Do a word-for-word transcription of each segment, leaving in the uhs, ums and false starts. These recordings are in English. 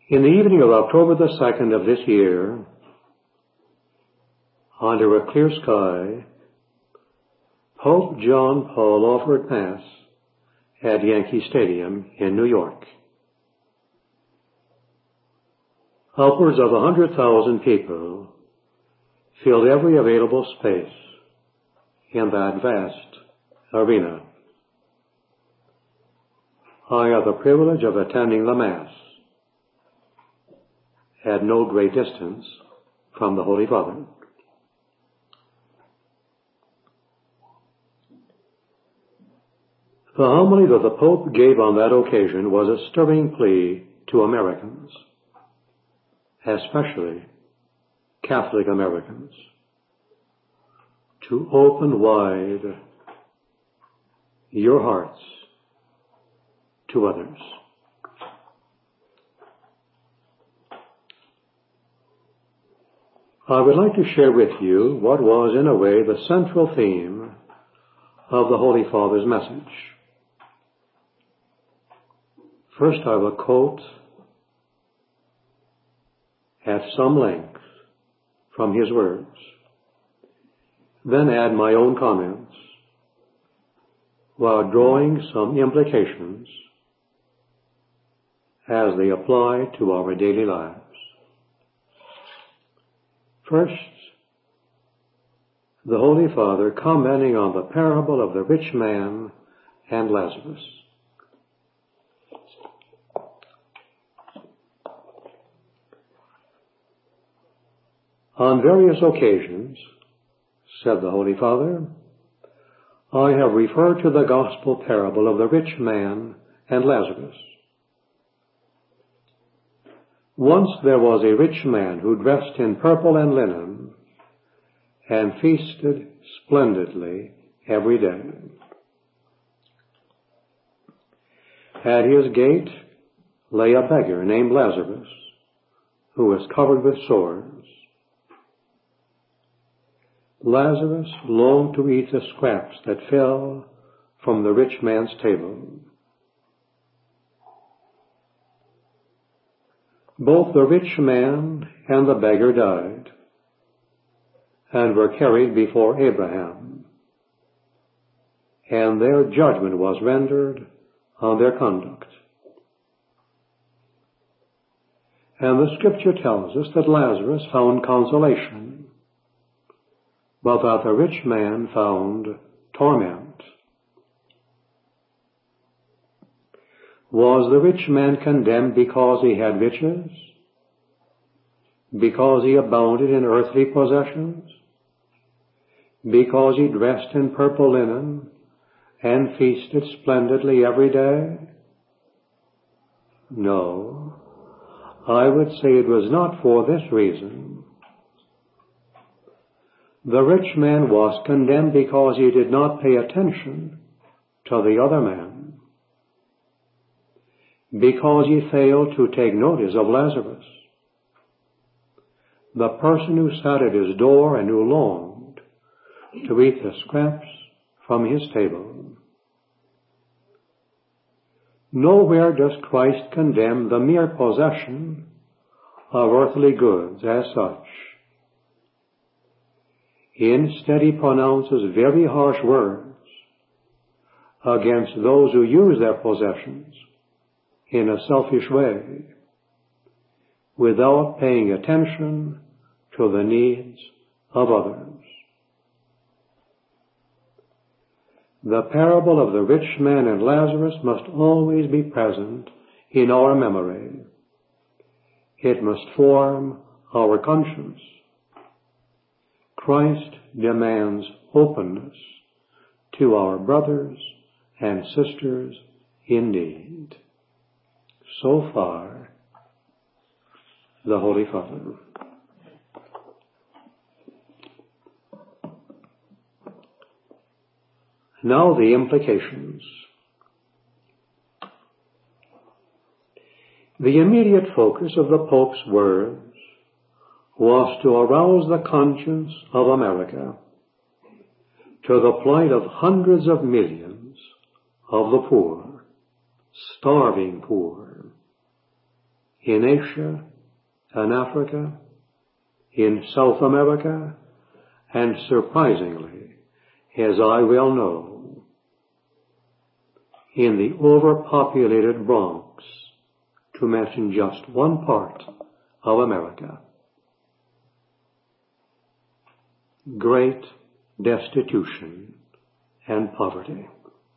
In the evening of October the second of this year, under a clear sky, Pope John Paul offered Mass at Yankee Stadium in New York. Upwards of a hundred thousand people filled every available space in that vast arena. I had the privilege of attending the Mass at no great distance from the Holy Father. The homily that the Pope gave on that occasion was a stirring plea to Americans, especially Catholic Americans, to open wide your hearts to others. I would like to share with you what was, in a way, the central theme of the Holy Father's message. First, I will quote at some length from his words, then add my own comments while drawing some implications as they apply to our daily lives. First, the Holy Father commenting on the parable of the rich man and Lazarus. On various occasions, said the Holy Father, I have referred to the gospel parable of the rich man and Lazarus. Once there was a rich man who dressed in purple and linen and feasted splendidly every day. At his gate lay a beggar named Lazarus, who was covered with sores. Lazarus longed to eat the scraps that fell from the rich man's table. Both the rich man and the beggar died and were carried before Abraham, and their judgment was rendered on their conduct. And the Scripture tells us that Lazarus found consolation, but that the rich man found torment. Was the rich man condemned because he had riches? Because he abounded in earthly possessions? Because he dressed in purple linen and feasted splendidly every day? No, I would say it was not for this reason. The rich man was condemned because he did not pay attention to the other man, because he failed to take notice of Lazarus, the person who sat at his door and who longed to eat the scraps from his table. Nowhere does Christ condemn the mere possession of earthly goods as such. Instead, he pronounces very harsh words against those who use their possessions in a selfish way, without paying attention to the needs of others. The parable of the rich man and Lazarus must always be present in our memory. It must form our conscience. Christ demands openness to our brothers and sisters in need. So far, the Holy Father. Now the implications. The immediate focus of the Pope's words was to arouse the conscience of America to the plight of hundreds of millions of the poor, starving poor, in Asia and Africa, in South America, and surprisingly, as I well know, in the overpopulated Bronx, to mention just one part of America. Great destitution and poverty.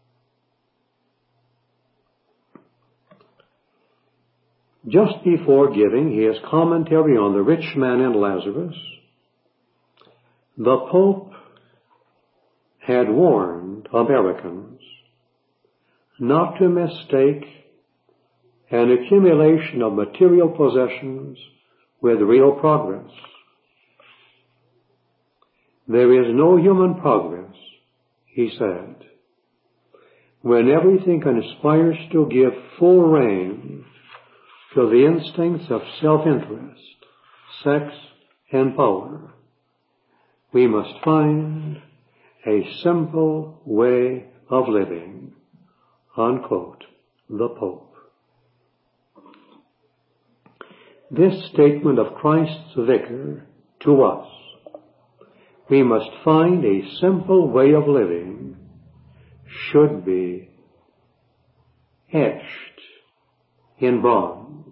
Just before giving his commentary on the rich man and Lazarus, the Pope had warned Americans not to mistake an accumulation of material possessions with real progress. There is no human progress, he said, when everything conspires to give full rein to the instincts of self-interest, sex, and power. We must find a simple way of living, unquote, the Pope. This statement of Christ's vicar to us, we must find a simple way of living, should be etched in bronze,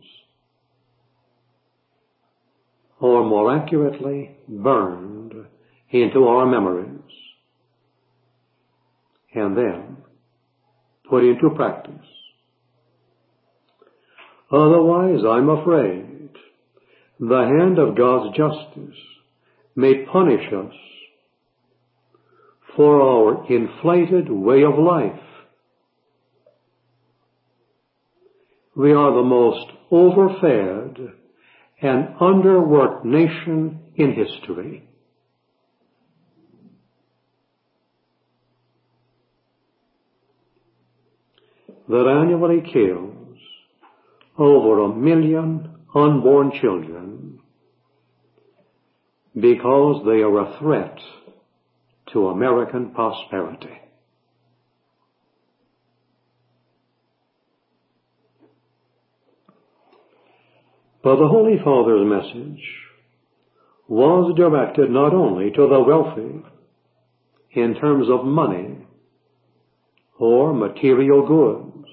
or more accurately, burned into our memories, and then put into practice. Otherwise, I'm afraid, the hand of God's justice may punish us for our inflated way of life. We are the most overfed and underworked nation in history. That annually kills over a million unborn children because they are a threat to American prosperity. But the Holy Father's message was directed not only to the wealthy in terms of money or material goods.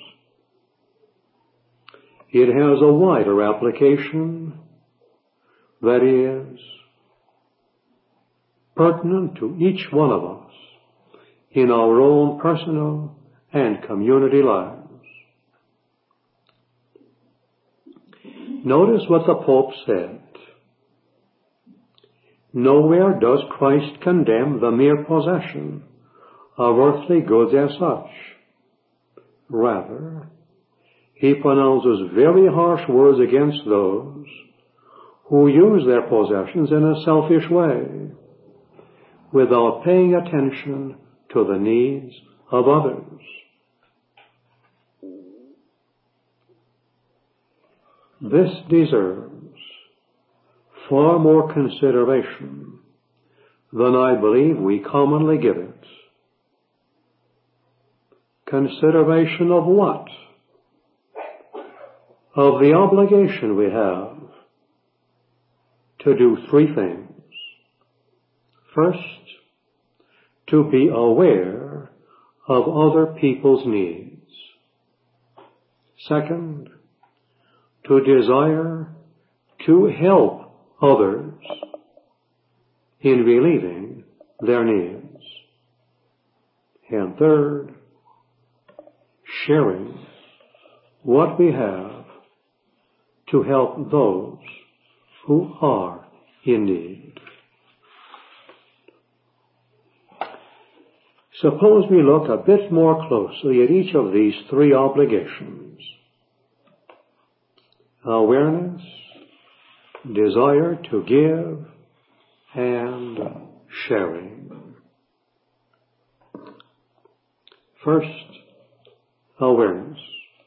It has a wider application that is pertinent to each one of us in our own personal and community lives. Notice what the Pope said. Nowhere does Christ condemn the mere possession of earthly goods as such. Rather, he pronounces very harsh words against those who use their possessions in a selfish way, without paying attention to the needs of others. This deserves far more consideration than I believe we commonly give it. Consideration of what? Of the obligation we have to do three things. First, to be aware of other people's needs. Second, to desire to help others in relieving their needs. And third, sharing what we have to help those who are in need. Suppose we look a bit more closely at each of these three obligations. Awareness, desire to give, and sharing. First, awareness.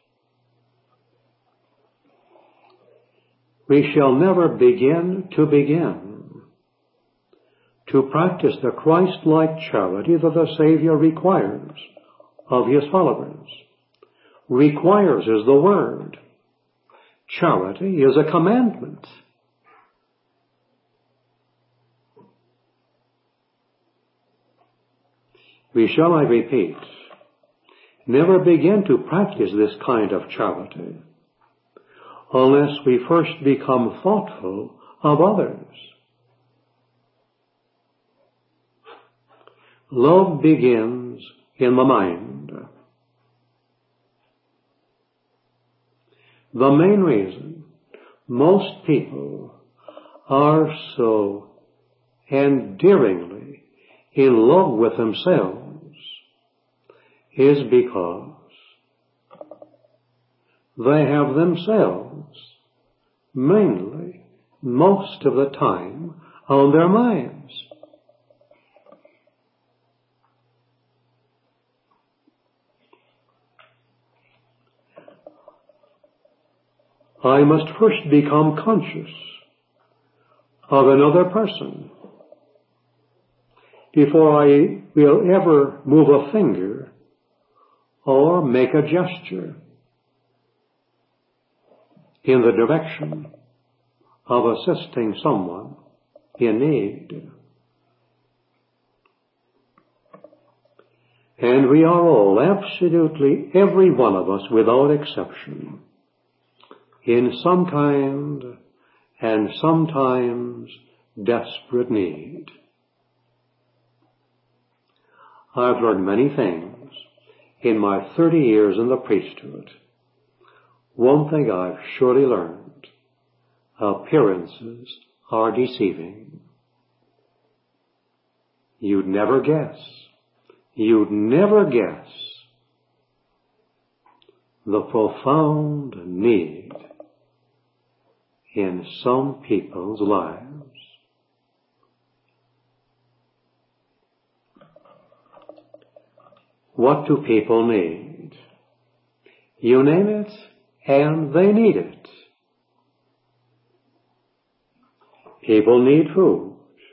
We shall never begin to begin to practice the Christ-like charity that the Savior requires of His followers. Requires is the word. Charity is a commandment. We shall, I repeat, never begin to practice this kind of charity unless we first become thoughtful of others. Love begins in the mind. The main reason most people are so endearingly in love with themselves is because they have themselves, mainly, most of the time, on their minds. I must first become conscious of another person before I will ever move a finger or make a gesture in the direction of assisting someone in need. And we are all, absolutely every one of us without exception, in some kind and sometimes desperate need. I've learned many things in my thirty years in the priesthood. One thing I've surely learned: appearances are deceiving. You'd never guess, you'd never guess the profound need in some people's lives. What do people need? You name it, and they need it. People need food.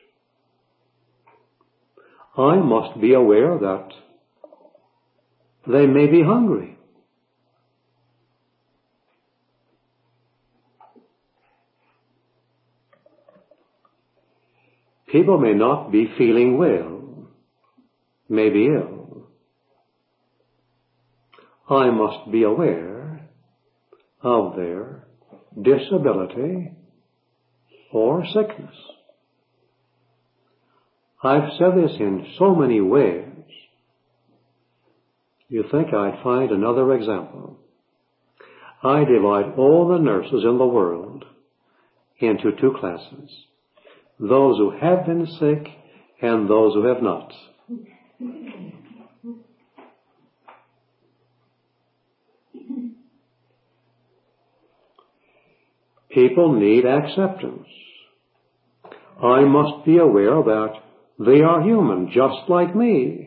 I must be aware that they may be hungry. People may not be feeling well, may be ill. I must be aware of their disability or sickness. I've said this in so many ways. You think I'd find another example? I divide all the nurses in the world into two classes: those who have been sick and those who have not. People need acceptance. I must be aware that they are human, just like me.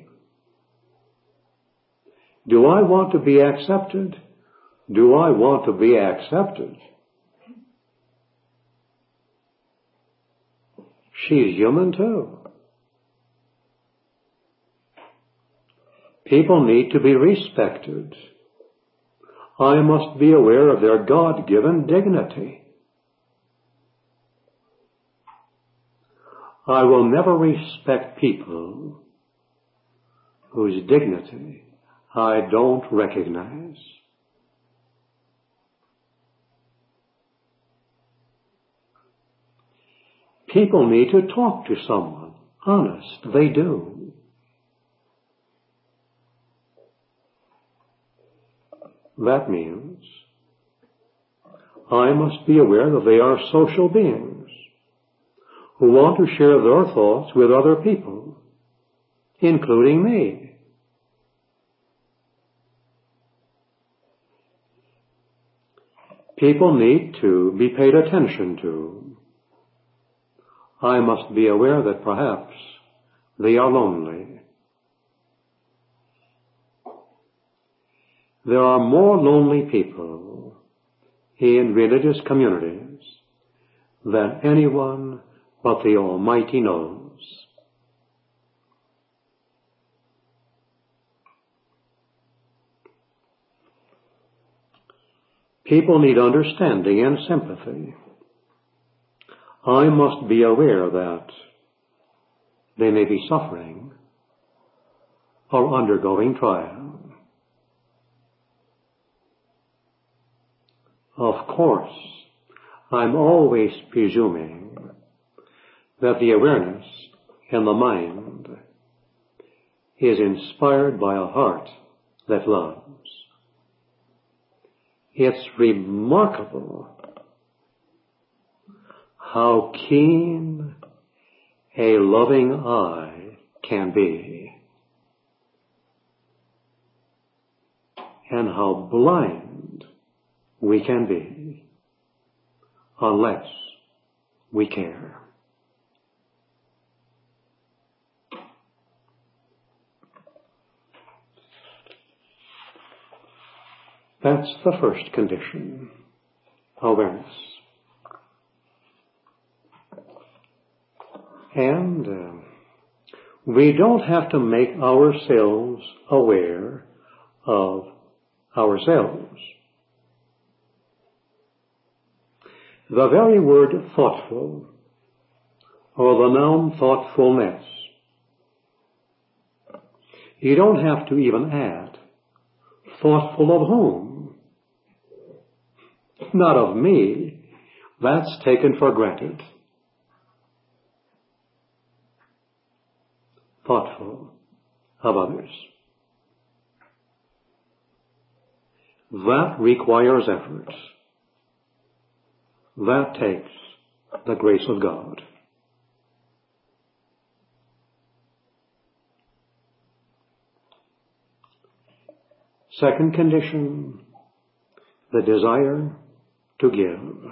Do I want to be accepted? Do I want to be accepted? She's human too. People need to be respected. I must be aware of their God-given dignity. I will never respect people whose dignity I don't recognize. People need to talk to someone. Honest, they do. That means I must be aware that they are social beings who want to share their thoughts with other people, including me. People need to be paid attention to. I must be aware that perhaps they are lonely. There are more lonely people in religious communities than anyone but the Almighty knows. People need understanding and sympathy. I must be aware that they may be suffering or undergoing trial. Of course, I'm always presuming that the awareness in the mind is inspired by a heart that loves. It's remarkable how keen a loving eye can be, and how blind we can be unless we care. That's the first condition, awareness. And uh, we don't have to make ourselves aware of ourselves. The very word thoughtful, or the noun thoughtfulness, you don't have to even add thoughtful of whom? Not of me. That's taken for granted. Thoughtful of others. That requires effort. That takes the grace of God. Second condition, the desire to give.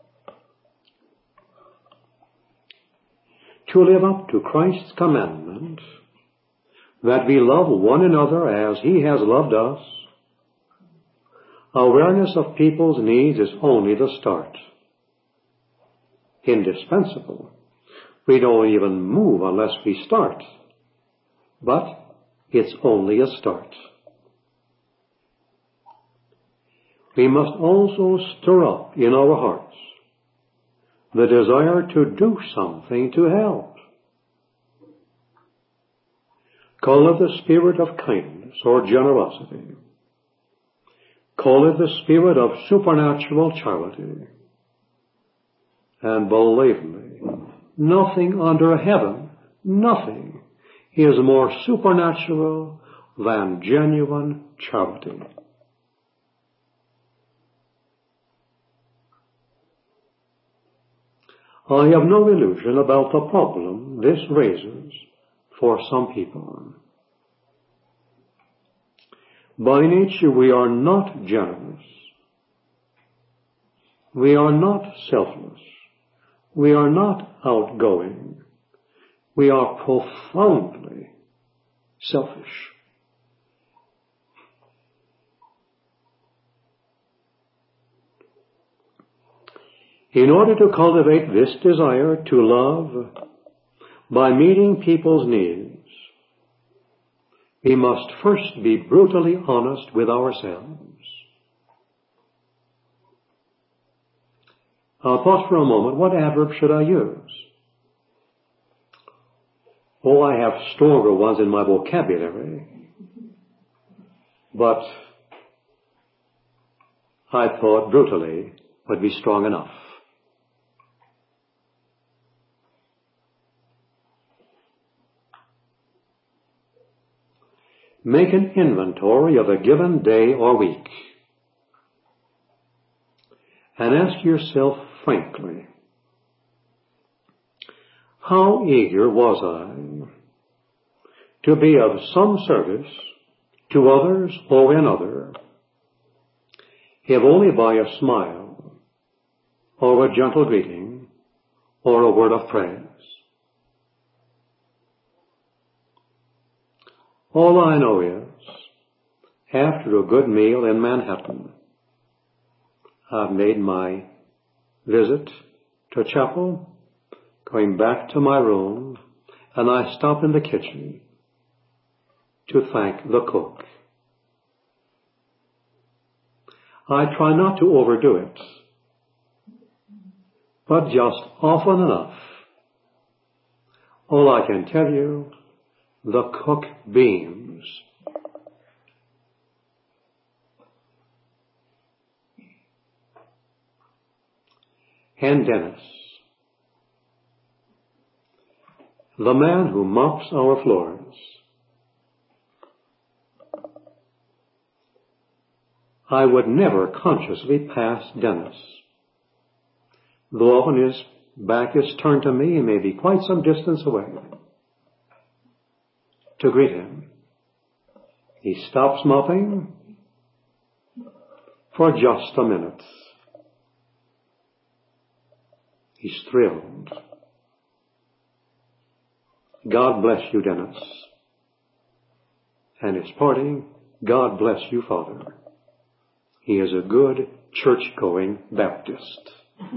To live up to Christ's commandment that we love one another as He has loved us. Awareness of people's needs is only the start. Indispensable. We don't even move unless we start. But it's only a start. We must also stir up in our hearts the desire to do something to help. Call it the spirit of kindness or generosity. Call it the spirit of supernatural charity. And believe me, nothing under heaven, nothing is more supernatural than genuine charity. I have no illusion about the problem this raises for some people. By nature, we are not generous. We are not selfless. We are not outgoing. We are profoundly selfish. In order to cultivate this desire to love by meeting people's needs, we must first be brutally honest with ourselves. I'll pause for a moment. What adverb should I use? Oh, I have stronger ones in my vocabulary, but I thought brutally would be strong enough. Make an inventory of a given day or week and ask yourself frankly, how eager was I to be of some service to others or another, if only by a smile or a gentle greeting or a word of praise? All I know is, after a good meal in Manhattan, I've made my visit to chapel, going back to my room, and I stop in the kitchen to thank the cook. I try not to overdo it, but just often enough. All I can tell you, the cook beams. And Dennis, the man who mops our floors. I would never consciously pass Dennis. Though often his back is turned to me, he may be quite some distance away. To greet him, he stops mopping for just a minute. He's thrilled. God bless you, Dennis. And his parting, God bless you, Father. He is a good church-going Baptist.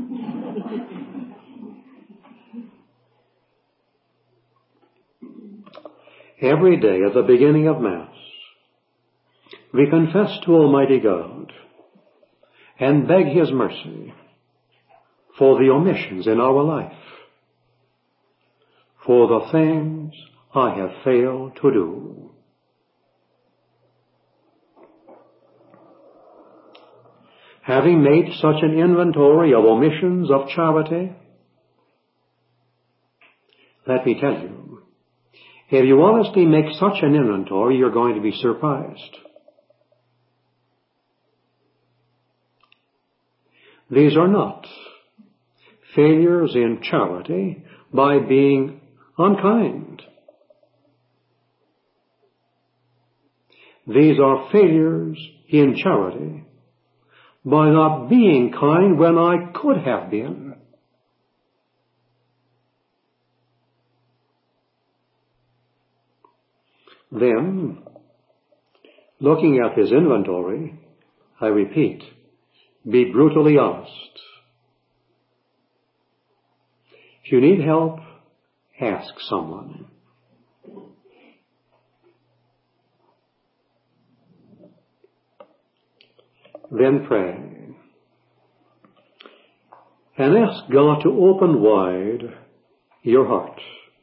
Every day at the beginning of Mass, we confess to Almighty God and beg His mercy for the omissions in our life, for the things I have failed to do. Having made such an inventory of omissions of charity, let me tell you, if you honestly make such an inventory, you're going to be surprised. These are not failures in charity by being unkind. These are failures in charity by not being kind when I could have been. Then, looking at his inventory, I repeat, be brutally honest. If you need help, ask someone. Then pray. And ask God to open wide your heart,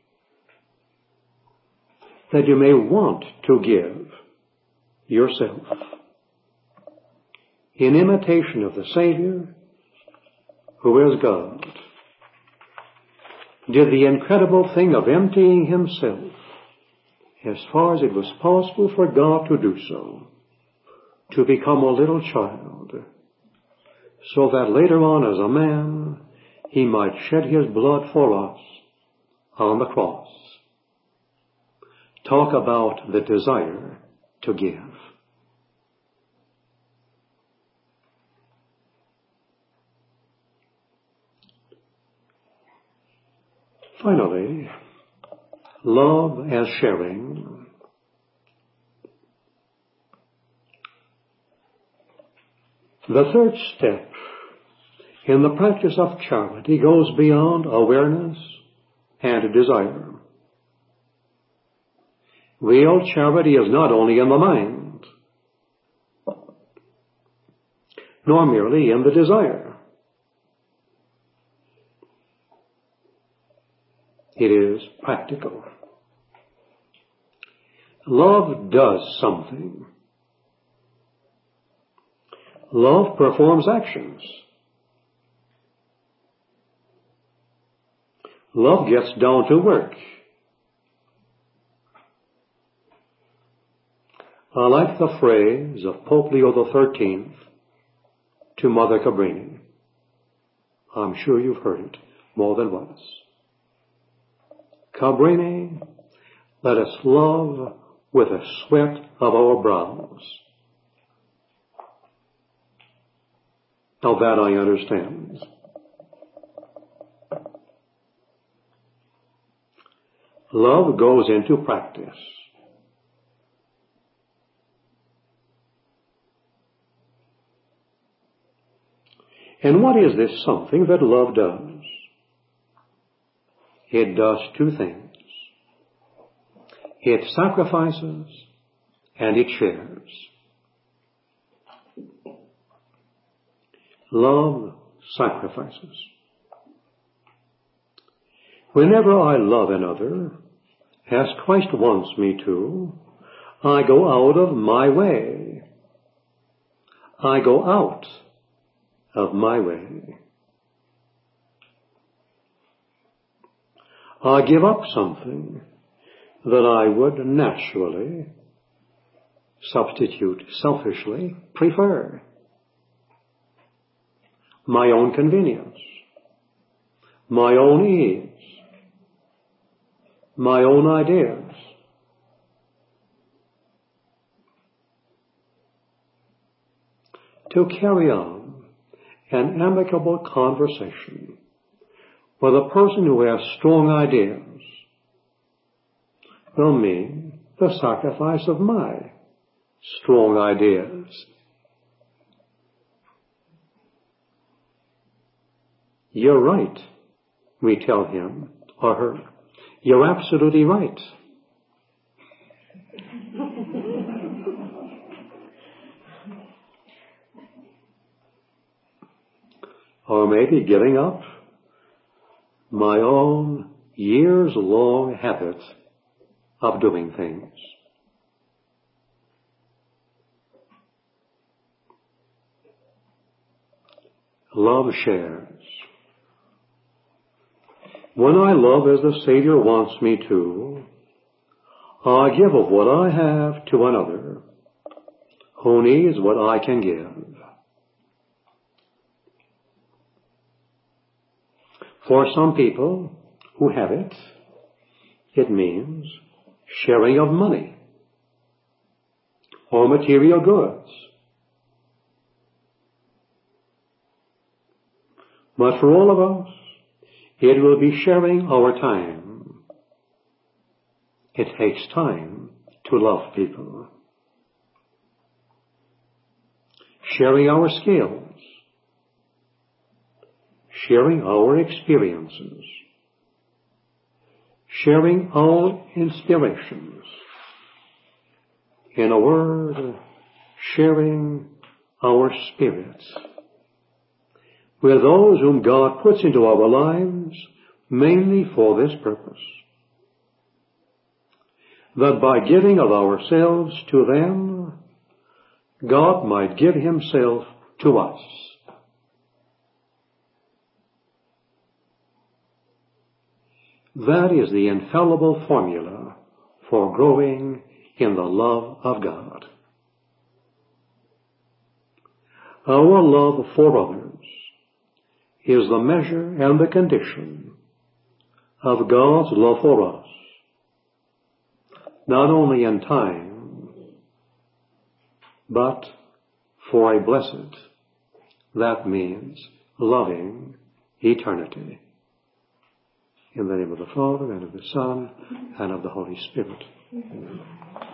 that you may want to give yourself in imitation of the Savior, who is God, did the incredible thing of emptying himself as far as it was possible for God to do so, to become a little child, so that later on as a man he might shed his blood for us on the cross. Talk about the desire to give. Finally, love as sharing. The third step in the practice of charity goes beyond awareness and desire. Real charity is not only in the mind, nor merely in the desire. It is practical. Love does something. Love performs actions. Love gets down to work. I like the phrase of Pope Leo the thirteenth to Mother Cabrini. I'm sure you've heard it more than once. Cabrini, let us love with the sweat of our brows. Now that I understand. Love goes into practice. And what is this something that love does? It does two things. It sacrifices and it shares. Love sacrifices. Whenever I love another, as Christ wants me to, I go out of my way. I go out of my way. I give up something that I would naturally, substitute selfishly, prefer. My own convenience, my own ease, my own ideas. To carry on an amicable conversation with a person who has strong ideas will mean the sacrifice of my strong ideas. You're right, we tell him or her. You're absolutely right. Or maybe giving up my own years-long habit of doing things. Love shares. When I love as the Savior wants me to, I give of what I have to another who needs what I can give. For some people who have it, it means sharing of money or material goods. But for all of us, it will be sharing our time. It takes time to love people. Sharing our skills. Sharing our experiences. Sharing our inspirations. In a word, sharing our spirits with those whom God puts into our lives mainly for this purpose. That by giving of ourselves to them, God might give himself to us. That is the infallible formula for growing in the love of God. Our love for others is the measure and the condition of God's love for us, not only in time, but for a blessed, that means loving eternity. In the name of the Father, and of the Son, and of the Holy Spirit. Amen.